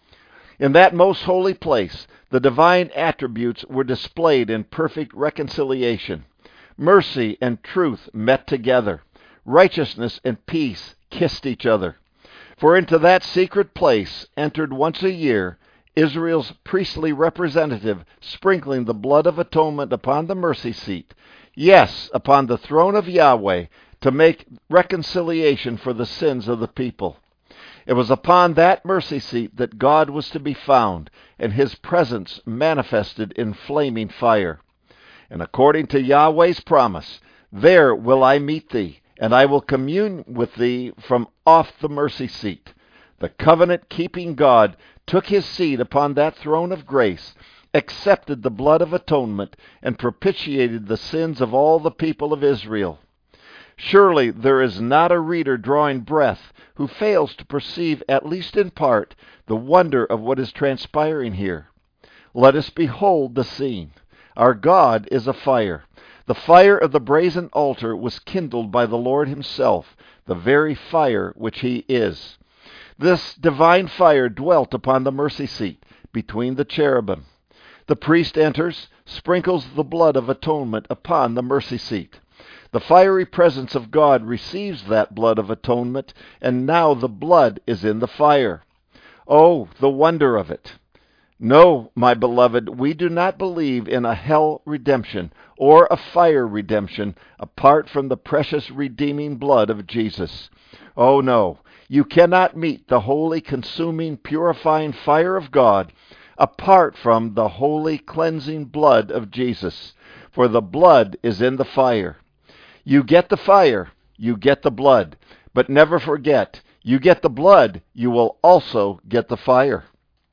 In that most holy place, the divine attributes were displayed in perfect reconciliation. Mercy and truth met together. Righteousness and peace kissed each other. For into that secret place entered once a year Israel's priestly representative, sprinkling the blood of atonement upon the mercy seat, yes, upon the throne of Yahweh, to make reconciliation for the sins of the people. It was upon that mercy seat that God was to be found, and his presence manifested in flaming fire. And according to Yahweh's promise, there will I meet thee, and I will commune with thee from off the mercy seat. The covenant-keeping God took his seat upon that throne of grace, accepted the blood of atonement, and propitiated the sins of all the people of Israel. Surely there is not a reader drawing breath who fails to perceive, at least in part, the wonder of what is transpiring here. Let us behold the scene. Our God is a fire. The fire of the brazen altar was kindled by the Lord himself, the very fire which he is. This divine fire dwelt upon the mercy seat, between the cherubim. The priest enters, sprinkles the blood of atonement upon the mercy seat. The fiery presence of God receives that blood of atonement, and now the blood is in the fire. Oh, the wonder of it! No, my beloved, we do not believe in a hell redemption or a fire redemption apart from the precious redeeming blood of Jesus. Oh no, you cannot meet the holy, consuming, purifying fire of God apart from the holy, cleansing blood of Jesus, for the blood is in the fire. You get the fire, you get the blood, but never forget, You get the blood, you will also get the fire.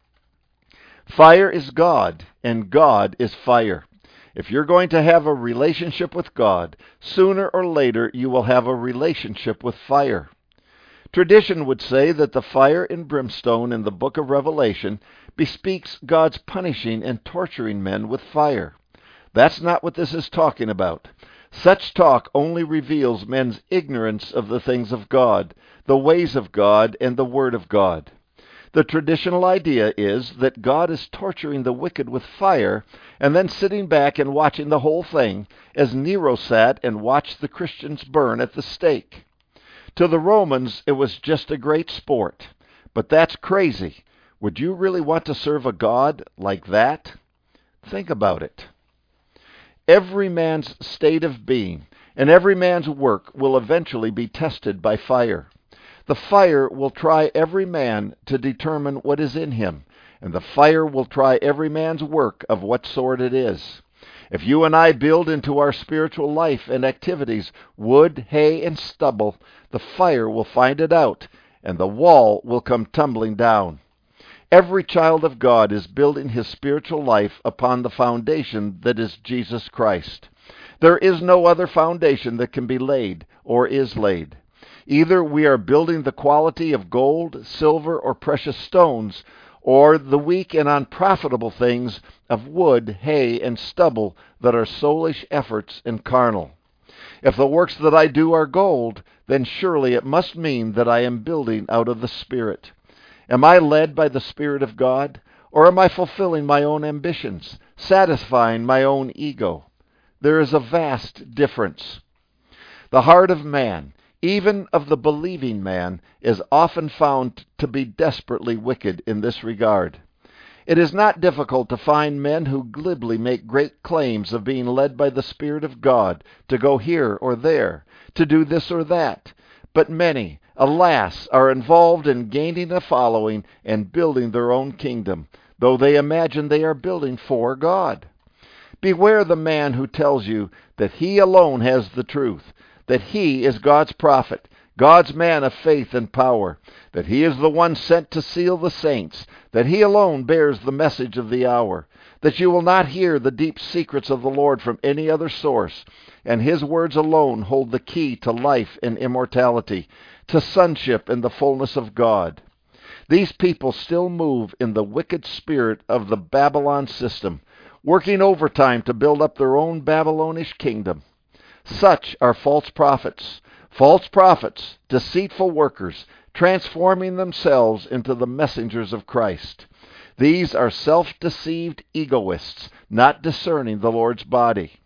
Fire is God, and God is fire. If you're going to have a relationship with God, sooner or later you will have a relationship with fire. Tradition would say that the fire and brimstone in the book of Revelation bespeaks God's punishing and torturing men with fire. That's not what this is talking about. Such talk only reveals men's ignorance of the things of God, the ways of God, and the Word of God. The traditional idea is that God is torturing the wicked with fire and then sitting back and watching the whole thing, as Nero sat and watched the Christians burn at the stake. To the Romans, it was just a great sport. But that's crazy. Would you really want to serve a God like that? Think about it. Every man's state of being and every man's work will eventually be tested by fire. The fire will try every man to determine what is in him, and the fire will try every man's work of what sort it is. If you and I build into our spiritual life and activities wood, hay, and stubble, the fire will find it out, and the wall will come tumbling down. Every child of God is building his spiritual life upon the foundation that is Jesus Christ. There is no other foundation that can be laid or is laid. Either we are building the quality of gold, silver, or precious stones, or the weak and unprofitable things of wood, hay, and stubble that are soulish efforts and carnal. If the works that I do are gold, then surely it must mean that I am building out of the Spirit. Am I led by the Spirit of God, or am I fulfilling my own ambitions, satisfying my own ego? There is a vast difference. The heart of man, even of the believing man, is often found to be desperately wicked in this regard. It is not difficult to find men who glibly make great claims of being led by the Spirit of God to go here or there, to do this or that. But many, alas, are involved in gaining a following and building their own kingdom, though they imagine they are building for God. Beware the man who tells you that he alone has the truth, that he is God's prophet, God's man of faith and power, that he is the one sent to seal the saints, that he alone bears the message of the hour, that you will not hear the deep secrets of the Lord from any other source, and his words alone hold the key to life and immortality, to sonship and the fullness of God. These people still move in the wicked spirit of the Babylon system, working overtime to build up their own Babylonish kingdom. Such are false prophets, deceitful workers, transforming themselves into the messengers of Christ. These are self-deceived egoists, not discerning the Lord's body.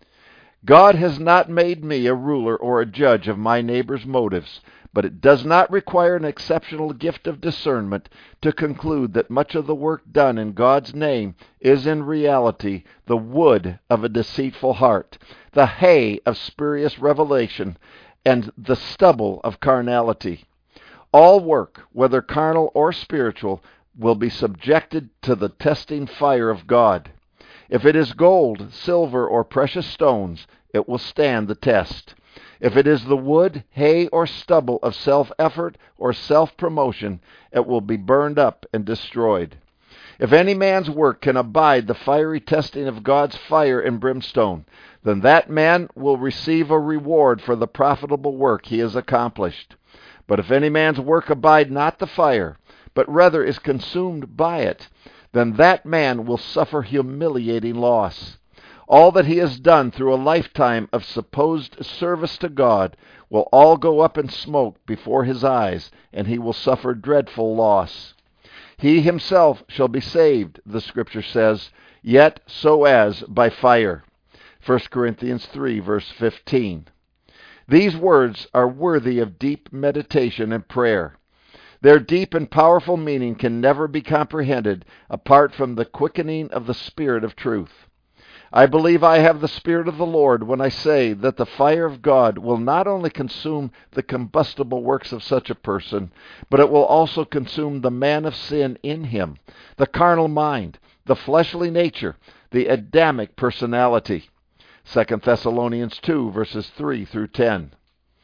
God has not made me a ruler or a judge of my neighbor's motives, but it does not require an exceptional gift of discernment to conclude that much of the work done in God's name is in reality the wood of a deceitful heart, the hay of spurious revelation, and the stubble of carnality. All work, whether carnal or spiritual, will be subjected to the testing fire of God. If it is gold, silver, or precious stones, it will stand the test. If it is the wood, hay, or stubble of self-effort or self-promotion, it will be burned up and destroyed. If any man's work can abide the fiery testing of God's fire and brimstone, then that man will receive a reward for the profitable work he has accomplished. But if any man's work abide not the fire, but rather is consumed by it, then that man will suffer humiliating loss. All that he has done through a lifetime of supposed service to God will all go up in smoke before his eyes, and he will suffer dreadful loss. He himself shall be saved, the Scripture says, yet so as by fire. 1 Corinthians 3, verse 15. These words are worthy of deep meditation and prayer. Their deep and powerful meaning can never be comprehended apart from the quickening of the Spirit of truth. I believe I have the Spirit of the Lord when I say that the fire of God will not only consume the combustible works of such a person, but it will also consume the man of sin in him, the carnal mind, the fleshly nature, the Adamic personality. 2 Thessalonians 2, verses 3 through 10.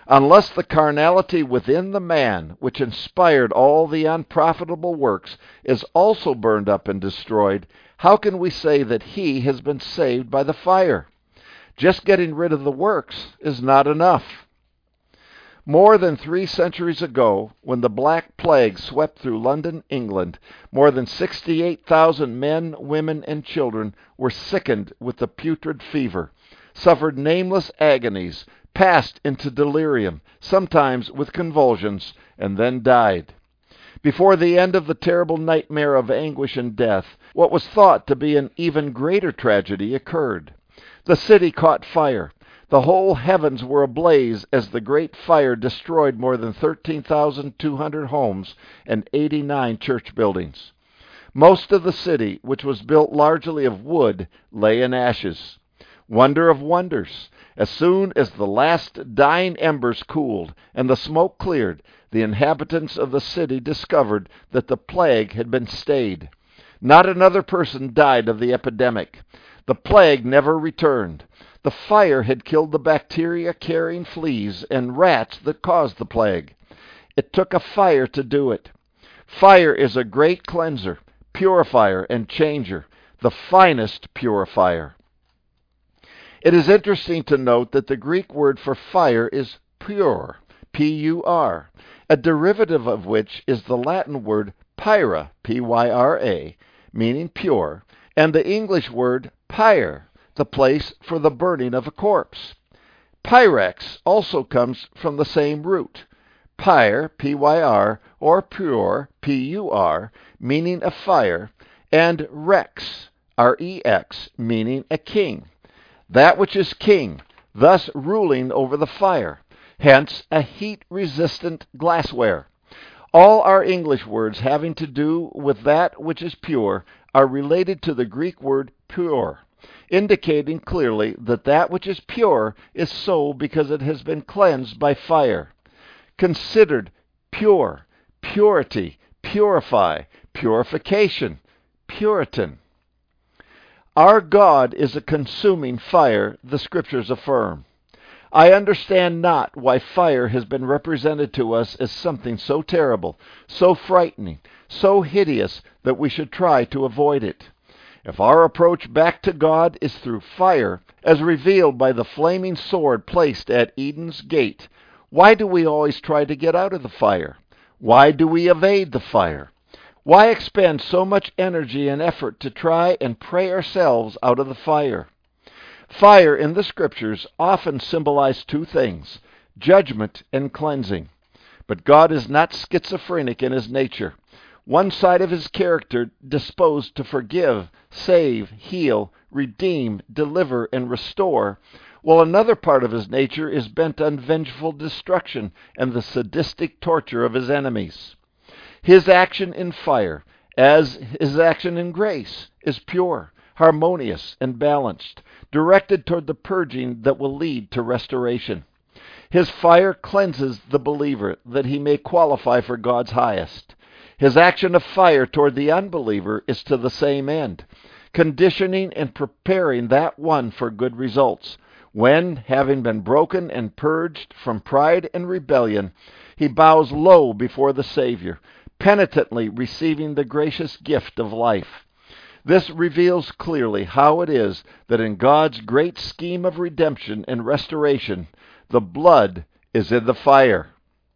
Unless the carnality within the man, which inspired all the unprofitable works, is also burned up and destroyed, how can we say that he has been saved by the fire? Just getting rid of the works is not enough. More than 3 centuries ago, when the Black Plague swept through London, England, more than 68,000 men, women, and children were sickened with the putrid fever, suffered nameless agonies, passed into delirium, sometimes with convulsions, and then died. Before the end of the terrible nightmare of anguish and death, what was thought to be an even greater tragedy occurred. The city caught fire. The whole heavens were ablaze as the great fire destroyed more than 13,200 homes and 89 church buildings. Most of the city, which was built largely of wood, lay in ashes. Wonder of wonders! As soon as the last dying embers cooled and the smoke cleared, the inhabitants of the city discovered that the plague had been stayed. Not another person died of the epidemic. The plague never returned. The fire had killed the bacteria-carrying fleas and rats that caused the plague. It took a fire to do it. Fire is a great cleanser, purifier, and changer, the finest purifier. It is interesting to note that the Greek word for fire is pur, P-U-R, a derivative of which is the Latin word pyra, P-Y-R-A, meaning pure, and the English word pyre, the place for the burning of a corpse. Pyrex also comes from the same root, pyre, P-Y-R, or pure, P-U-R, meaning a fire, and rex, R-E-X, meaning a king. That which is king, thus ruling over the fire, hence a heat-resistant glassware. All our English words having to do with that which is pure are related to the Greek word pure, indicating clearly that that which is pure is so because it has been cleansed by fire. Considered pure, purity, purify, purification, Puritan. Our God is a consuming fire, the Scriptures affirm. I understand not why fire has been represented to us as something so terrible, so frightening, so hideous that we should try to avoid it. If our approach back to God is through fire, as revealed by the flaming sword placed at Eden's gate, why do we always try to get out of the fire? Why do we evade the fire? Why expend so much energy and effort to try and pray ourselves out of the fire? Fire in the Scriptures often symbolizes 2 things, judgment and cleansing. But God is not schizophrenic in his nature. One side of his character disposed to forgive, save, heal, redeem, deliver, and restore, while another part of his nature is bent on vengeful destruction and the sadistic torture of his enemies. His action in fire, as his action in grace, is pure, harmonious, and balanced, directed toward the purging that will lead to restoration. His fire cleanses the believer that he may qualify for God's highest. His action of fire toward the unbeliever is to the same end, conditioning and preparing that one for good results, when, having been broken and purged from pride and rebellion, he bows low before the Savior, penitently receiving the gracious gift of life. This reveals clearly how it is that in God's great scheme of redemption and restoration, the blood is in the fire.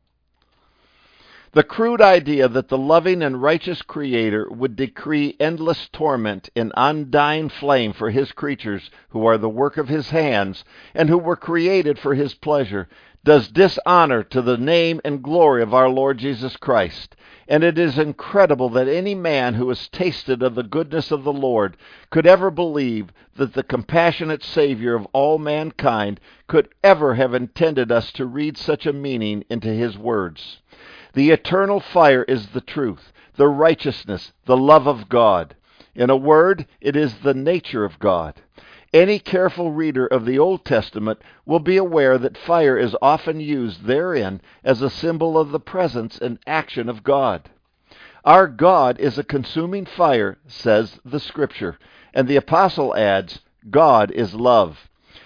The crude idea that the loving and righteous Creator would decree endless torment and undying flame for his creatures who are the work of his hands and who were created for his pleasure does dishonor to the name and glory of our Lord Jesus Christ. And it is incredible that any man who has tasted of the goodness of the Lord could ever believe that the compassionate Savior of all mankind could ever have intended us to read such a meaning into his words. The eternal fire is the truth, the righteousness, the love of God. In a word, it is the nature of God. Any careful reader of the Old Testament will be aware that fire is often used therein as a symbol of the presence and action of God. Our God is a consuming fire, says the Scripture, and the Apostle adds, God is love.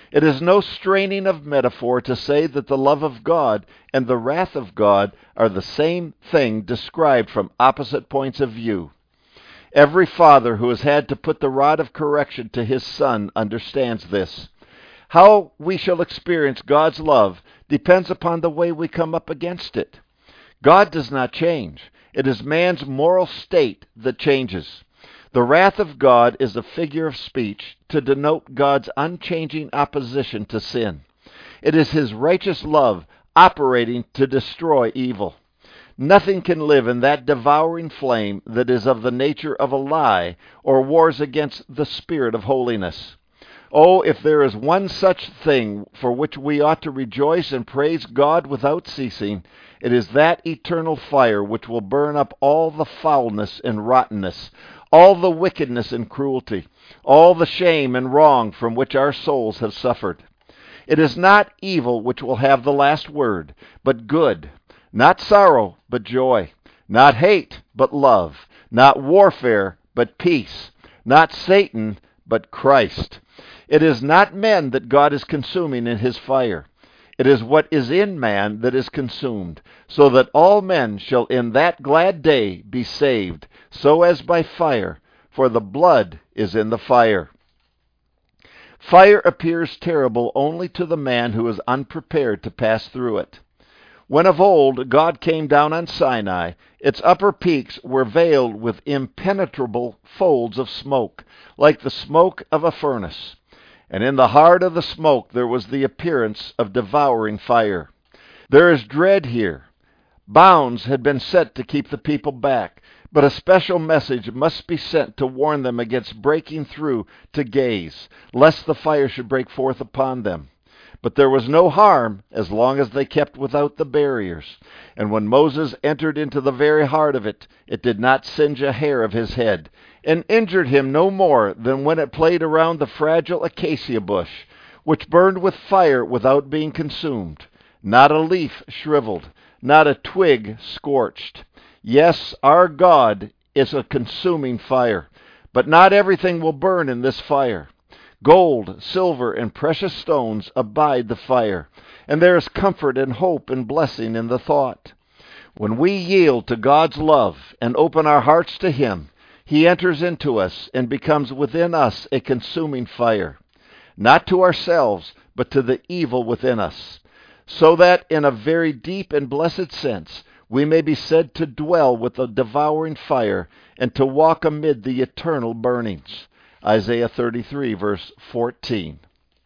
It is no straining of metaphor to say that the love of God and the wrath of God are the same thing described from opposite points of view. Every father who has had to put the rod of correction to his son understands this. How we shall experience God's love depends upon the way we come up against it. God does not change. It is man's moral state that changes. The wrath of God is a figure of speech to denote God's unchanging opposition to sin. It is his righteous love operating to destroy evil. Nothing can live in that devouring flame that is of the nature of a lie or wars against the spirit of holiness. Oh, if there is one such thing for which we ought to rejoice and praise God without ceasing, it is that eternal fire which will burn up all the foulness and rottenness, all the wickedness and cruelty, all the shame and wrong from which our souls have suffered. It is not evil which will have the last word, but good. Not sorrow, but joy. Not hate, but love. Not warfare, but peace. Not Satan, but Christ. It is not men that God is consuming in his fire. It is what is in man that is consumed, so that all men shall in that glad day be saved, so as by fire, for the blood is in the fire. Fire appears terrible only to the man who is unprepared to pass through it. When of old God came down on Sinai, its upper peaks were veiled with impenetrable folds of smoke, like the smoke of a furnace. And in the heart of the smoke there was the appearance of devouring fire. There is dread here. Bounds had been set to keep the people back, but a special message must be sent to warn them against breaking through to gaze, lest the fire should break forth upon them. But there was no harm as long as they kept without the barriers. And when Moses entered into the very heart of it, it did not singe a hair of his head, and injured him no more than when it played around the fragile acacia bush, which burned with fire without being consumed. Not a leaf shriveled, not a twig scorched. Yes, our God is a consuming fire, but not everything will burn in this fire. Gold, silver, and precious stones abide the fire, and there is comfort and hope and blessing in the thought. When we yield to God's love and open our hearts to him, he enters into us and becomes within us a consuming fire, not to ourselves, but to the evil within us, so that in a very deep and blessed sense we may be said to dwell with the devouring fire and to walk amid the eternal burnings. Isaiah 33, verse 14.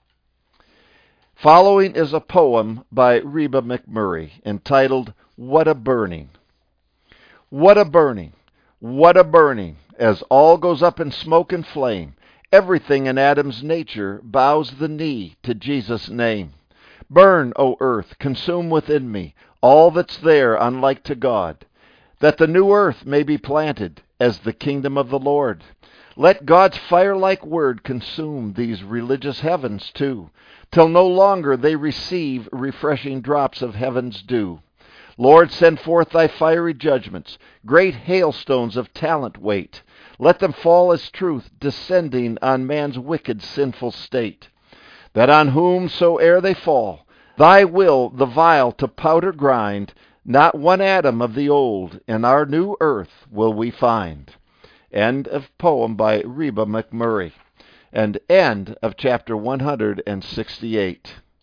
Following is a poem by Reba McMurray entitled, What a Burning. What a burning, what a burning, as all goes up in smoke and flame. Everything in Adam's nature bows the knee to Jesus' name. Burn, O earth, consume within me all that's there unlike to God, that the new earth may be planted as the kingdom of the Lord. Let God's fire-like word consume these religious heavens too, till no longer they receive refreshing drops of heaven's dew. Lord, send forth thy fiery judgments, great hailstones of talent wait. Let them fall as truth, descending on man's wicked, sinful state. That on whomsoe'er they fall, thy will the vile to powder grind, not one atom of the old in our new earth will we find. End of poem by Reba McMurray. And end of chapter 168.